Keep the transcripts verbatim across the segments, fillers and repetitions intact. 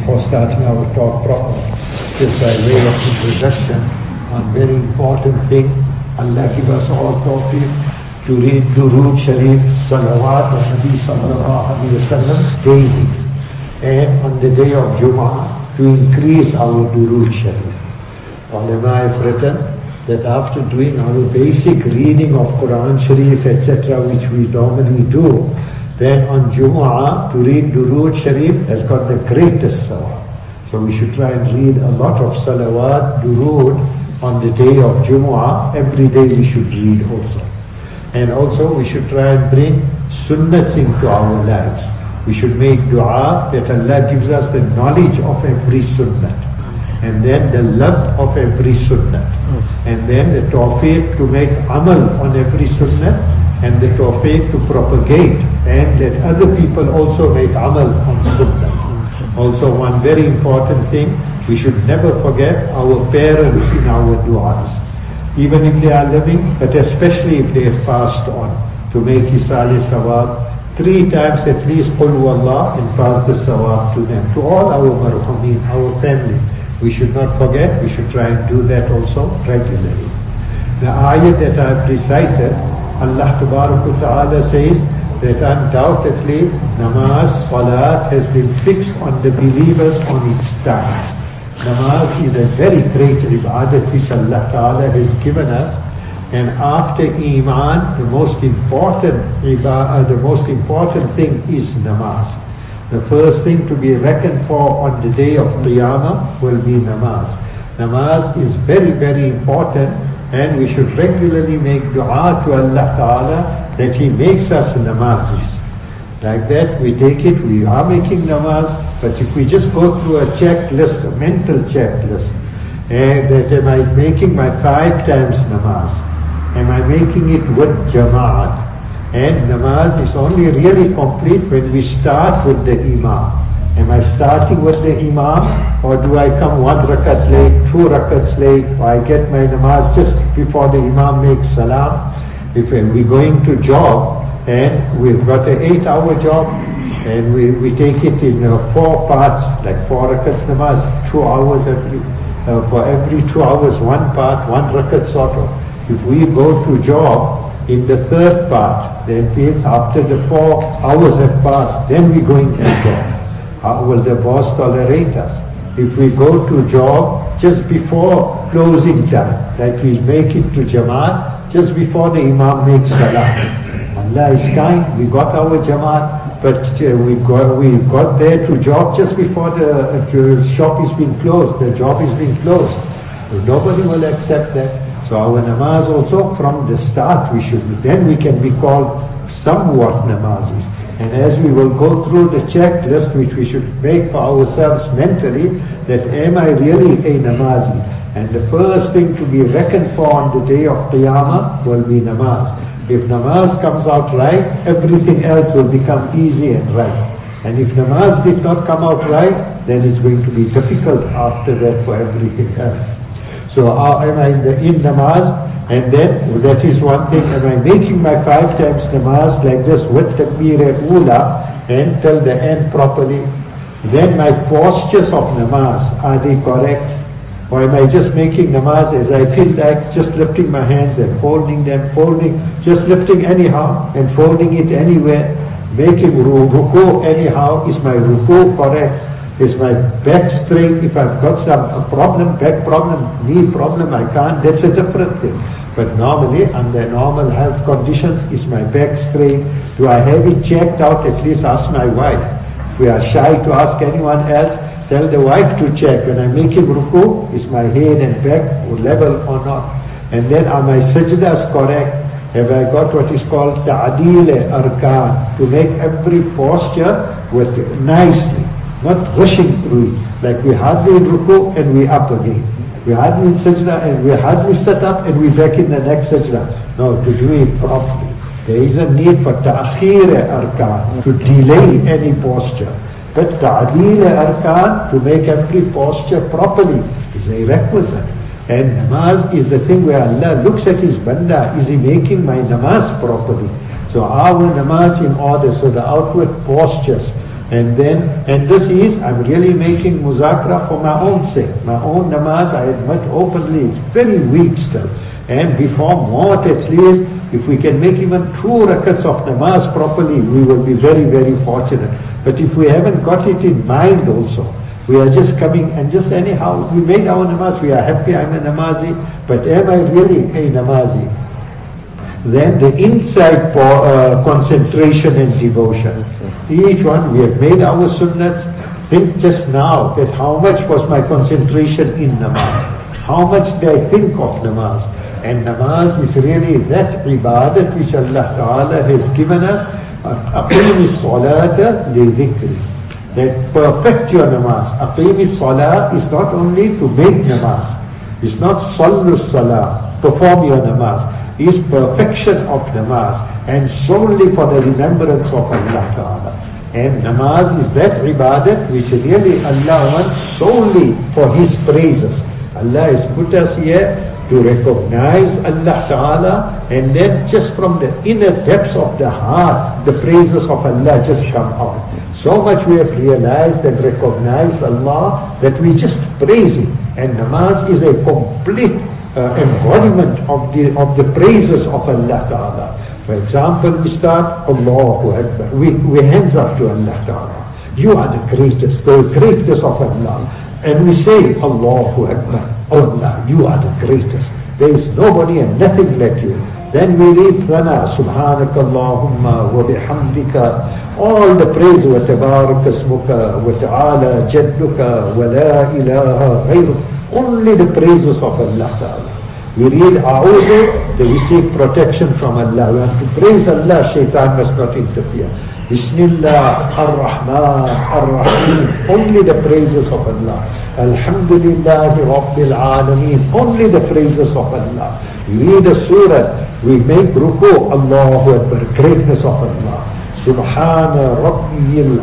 before starting our talk proper, just by way of introduction, one very important thing, Allah give us all tawfiq to read Durood Sharif, Salawat on Nabi Sallallahu Alaihi Wasallam daily, and on the day of Jumu'ah to increase our Durood Sharif. Ulama have written that after doing our basic reading of Quran Sharif, et cetera, which we normally do, then on Jumu'ah to read Durood Sharif has got the greatest sawab. So we should try and read a lot of Salawat, Durood on the day of Jumu'ah. Every day we should read also. And also we should try and bring sunnahs into our lives. We should make dua that Allah gives us the knowledge of every sunnah, and then the love of every sunnah, and then the tawfiq to make amal on every sunnah, and the tawfiq to propagate, and that other people also make amal on sunnah. Also one very important thing, we should never forget our parents in our du'as, even if they are living, but especially if they have passed on, to make Isali Sawab, three times at least Qul Wallah, and pass the Sawab to them, to all our marhumin, our family. We should not forget, we should try and do that also regularly. The ayat that I have recited, Allah Ta'ala says that undoubtedly namaz, salat has been fixed on the believers on its time. Namaz is a very great ibadat which Allah Ta'ala has given us, and after Iman, the most important ibadah, the most important thing is namaz. The first thing to be reckoned for on the day of Qiyamah will be namaz. Namaz is very, very important, and we should regularly make dua to Allah Ta'ala that He makes us namazis. Like that, we take it, we are making namaz, but if we just go through a checklist, a mental checklist, and that am I making my five times namaz? Am I making it with jama'at? And namaz is only really complete when we start with the imam. Am I starting with the imam, or do I come one rakat late, two rakats late, or I get my namaz just before the imam makes salam? If we're going to job, and we've got an eight hour job, and we, we take it in uh, four parts, like four rakats namaz, two hours every, uh, for every two hours, one part, one rakat sort of. If we go to job in the third part, then means after the four hours have passed, then we go into job. How will the boss tolerate us? If we go to job just before closing time, like we make it to Jamaat, just before the Imam makes salam. Allah is kind, we got our Jamaat, but uh, we got we got there to job just before the, uh, the shop is being closed, the job is being closed. So nobody will accept that. So our namaz also from the start we should, then we can be called somewhat namazis. And as we will go through the checklist which we should make for ourselves mentally, that am I really a namazi? And the first thing to be reckoned for on the day of Qiyamah will be namaz. If namaz comes out right, everything else will become easy and right. And if namaz did not come out right, then it's going to be difficult after that for everything else. So uh, am I in, the, in namaz? And then, that is one thing, am I making my five times namaz like this with takbir al-ula and till the end properly? Then my postures of namaz, are they correct? Or am I just making namaz as I feel like, just lifting my hands and folding them, folding, just lifting anyhow and folding it anywhere, making ruku anyhow? Is my ruku correct? Is my back straight? If I've got some a problem, back problem, knee problem, I can't, that's a different thing. But normally, under normal health conditions, is my back straight? Do I have it checked out? At least ask my wife. If we are shy to ask anyone else, tell the wife to check. When I'm making ruku, is my head and back level or not? And then are my sajdas correct? Have I got what is called ta'adil arkan, to make every posture with nicely, not rushing through it. Like we hardly ruku and we up again. We hardly sajda and we hardly set up and we back in the next sajda. No, to do it properly. There is a need for ta'khir arkan, to delay any posture. But ta'adil arkan, to make every posture properly, is a requisite. And namaz is the thing where Allah looks at His banda, is He making my namaz properly? So our namaz in order, so the outward postures, And then, and this is, I'm really making muzakra for my own sake. My own namaz, I admit openly, it's very weak still. And before Maut at least, if we can make even two rakats of namaz properly, we will be very, very fortunate. But if we haven't got it in mind also, we are just coming and just anyhow, we made our namaz, we are happy I'm a namazi, but am I really a namazi? Then the inside for uh, concentration and devotion. Each one, we have made our sunnats. Think just now that how much was my concentration in namaz? How much did I think of namaz? And namaz is really that ibadat which Allah Ta'ala has given us. Aqimi salata li dhikri. That perfect your namaz. Aqimi salah is not only to make namaz. It's not sallu salah, perform your namaz. Is perfection of namaz and solely for the remembrance of Allah Ta'ala. And namaz is that ibadat which really Allah wants solely for His praises. Allah has put us here to recognize Allah Ta'ala, and then just from the inner depths of the heart, the praises of Allah just come out. So much we have realized and recognized Allah that we just praise Him. And namaz is a complete Uh, embodiment of the of the praises of Allah Ta'ala. For example, we start Allahu Akbar. We, we hands up to Allah Ta'ala. You are the greatest, the greatest of Allah. And we say Allahu Akbar. Allah, you are the greatest. There is nobody and nothing like you. Then we read Rana, Subhanakallahumma wa bihamdika. All the praise wa tabarak asmuka wa ta'ala jadduka wa la ilaha ghayruk. Only the praises of Allah Ta'ala. We read A'udhu, then we seek protection from Allah. We have to praise Allah, shaitan must not interfere. Bismillah, Ar-Rahman, Ar-Rahim, only the praises of Allah. Alhamdulillah, Rabbil Alameen, only the praises of Allah. We read a surah, we make ruku, Allahu Akbar, greatness of Allah. Subhana Rabbiyil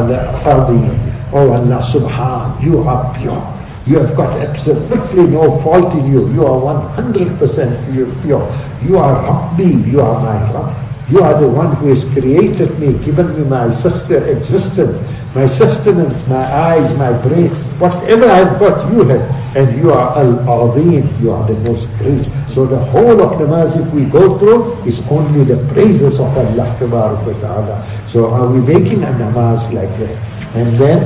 A'la. Oh Allah, Subhan, you are pure. You have got absolutely no fault in you. You are one hundred percent pure. You are Rabbi. You are my Rabb. You are the one who has created me, given me my sister existence, my sustenance, my eyes, my brain. Whatever I've got, you have. And you are Al-Azim. You are the most great. So the whole of namaz, if we go through, is only the praises of Allah Ta'ala. So are we making a namaz like that? And then,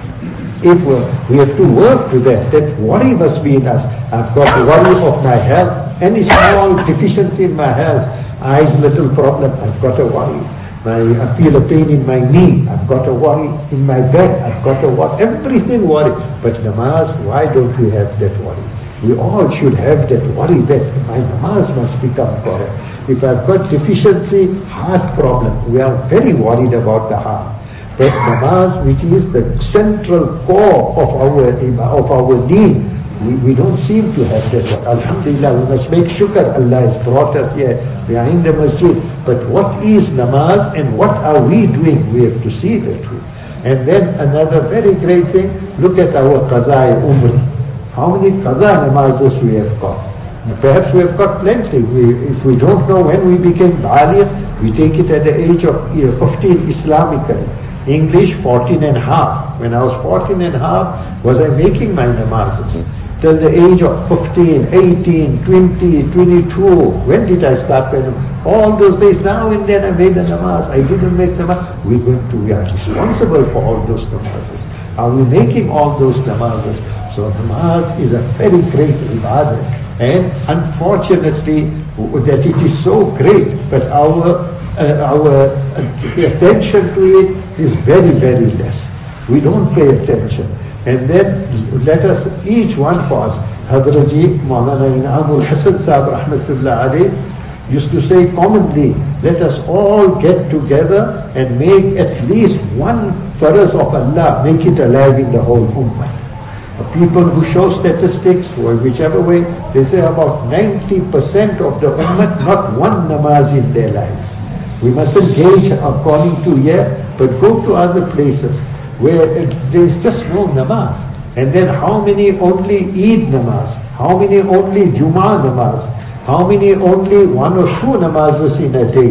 if we have to work to that, that worry must be in us. I've got to worry of my health, any small deficiency in my health, eyes little problem, I've got to worry. My, I feel a pain in my knee, I've got to worry. In my bed, I've got to worry. Everything worry. But namaz, why don't we have that worry? We all should have that worry that my namaz must become correct. If I've got deficiency, heart problem, we are very worried about the heart. That namaz, which is the central core of our of our deen, we, we don't seem to have that. Alhamdulillah, we must make shukr. Allah has brought us here. We are in the masjid. But what is namaz and what are we doing? We have to see that too. And then another very great thing, look at our qaza umrah. How many qaza namazes we have got? Perhaps we have got plenty. We, if we don't know when we became baligh, we take it at the age of fifteen Islamically. English fourteen and a half. When I was fourteen and a half, was I making my namazes? Till the age of fifteen, eighteen, twenty, twenty-two, when did I start my namaz? All those days, now and then I made a namaz. I didn't make namaz. We're going to, we are responsible for all those namazes. Are we making all those namazes? So namaz is a very great ibadah. And unfortunately, that it is so great, but our Uh, our uh, attention to it is very, very less. We don't pay attention. And then let us, each one of us, Hadraji Maulana In'amul Hasan Sahib Rahmatullah Alayh used to say commonly, let us all get together and make at least one faraz of Allah, make it alive in the whole ummah. People who show statistics, or whichever way, they say about ninety percent of the ummah, not one namaz in their lives. We mustn't gauge according to here, but go to other places where there is just no namaz. And then how many only Eid namaz? How many only Jummah namaz? How many only one or two namazes in a day?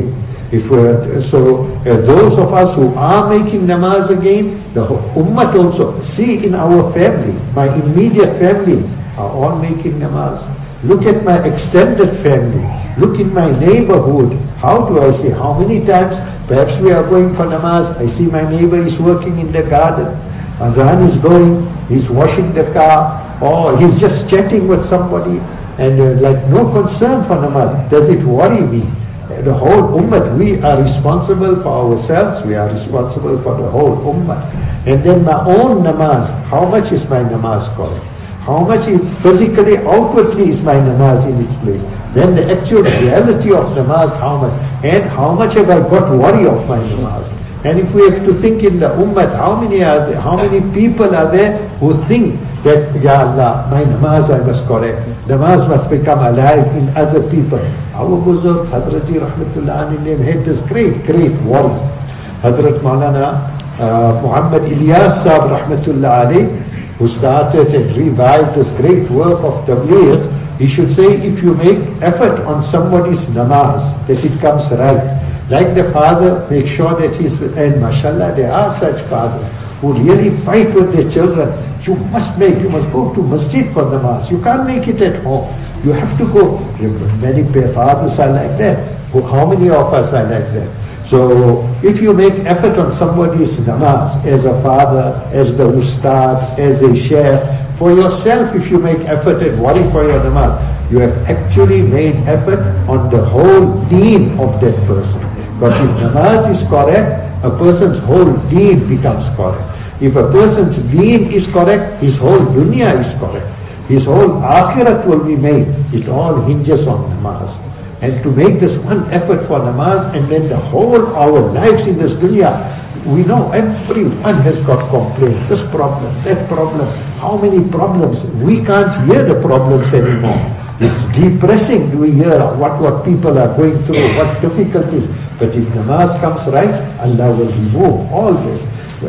If we're, so uh, those of us who are making namaz again, the ummah also, see in our family, my immediate family are all making namaz. Look at my extended family. Look in my neighborhood. How do I see? How many times? Perhaps we are going for namaz. I see my neighbor is working in the garden. Azan is going. He's washing the car. Or he's just chatting with somebody. And uh, like no concern for namaz. Does it worry me? The whole ummah, we are responsible for ourselves. We are responsible for the whole ummah. And then my own namaz. How much is my namaz correct? How much is physically, outwardly is my namaz in its place? Then the actual reality of namaz, how much? And how much have I got worry of my namaz? And if we have to think in the ummah, how many are there, how many people are there who think that, Ya Allah, my namaz I must correct. Namaz must become alive in other people. Our Buzurg, Hadrati Rahmatullah Alayhi, had this great, great worry. Hadrat Maulana uh, Muhammad Ilyas Sahib Rahmatullah Alayhi, who started and revived this great work of Tabligh, he should say, if you make effort on somebody's namaz, that it comes right. Like the father, make sure that he's, and mashallah, there are such fathers who really fight with their children. You must make, you must go to masjid for namaz. You can't make it at home. You have to go. Many fathers are like that. How many of us are like that? So, if you make effort on somebody's namaz, as a father, as the ustad, as a sheikh, for yourself, if you make effort and worry for your namaz, you have actually made effort on the whole deen of that person. But if namaz is correct, a person's whole deen becomes correct. If a person's deen is correct, his whole dunya is correct. His whole akhirat will be made. It all hinges on namaz. And to make this one effort for namaz, and then the whole our lives in this dunya, we know everyone has got complaints. This problem, that problem, how many problems? We can't hear the problems anymore. It's depressing to hear what, what people are going through, what difficulties. But if namaz comes right, Allah will remove all this.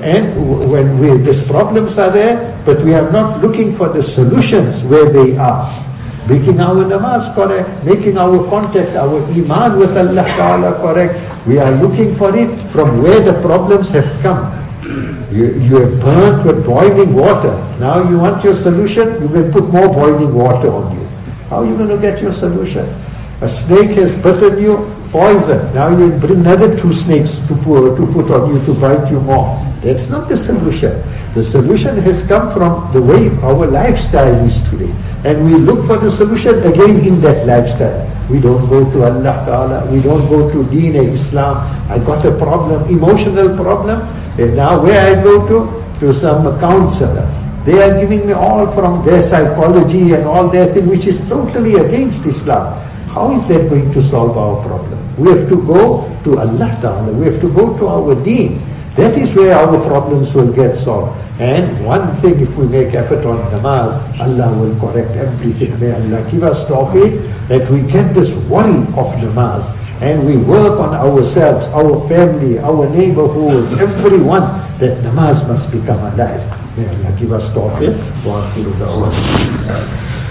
And when we, these problems are there, but we are not looking for the solutions where they are. Making our namaz correct, making our contact, our iman with Allah Ta'ala correct. We are looking for it from where the problems have come. You, you have burnt with boiling water. Now you want your solution, you will put more boiling water on you. How are you going to get your solution? A snake has bitten you, poison. Now you bring another two snakes to put, to put on you to bite you more. That's not the solution. The solution has come from the way our lifestyle is today. And we look for the solution again in that lifestyle. We don't go to Allah Ta'ala. We don't go to Deen Islam. I got a problem, emotional problem. And now where I go to? To some counselor. They are giving me all from their psychology and all their thing, which is totally against Islam. How is that going to solve our problem? We have to go to Allah Ta'ala. We have to go to our Deen. That is where our problems will get solved. And one thing, if we make effort on namaz, Allah will correct everything. May Allah give us tawfiq that we get this worry of namaz. And we work on ourselves, our family, our neighborhoods, everyone, that namaz must become alive. May Allah give us tawfiq. Wa akhiru da'wana.